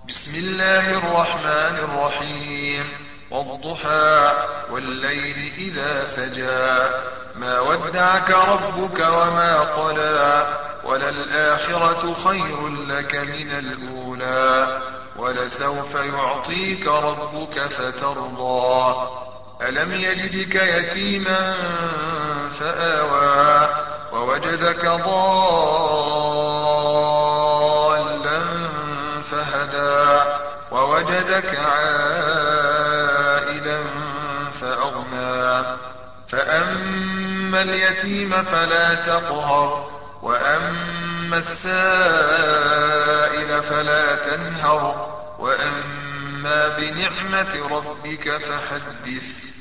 بسم الله الرحمن الرحيم. والضحى والليل إذا سجى ما ودعك ربك وما قلى وللآخرة خير لك من الأولى ولسوف يعطيك ربك فترضى ألم يجدك يتيما فآوى ووجدك ضالا فهدى ووجدك عائلا فأغنى فأما اليتيم فلا تقهر وأما السائل فلا تنهر وأما بنعمة ربك فحدث.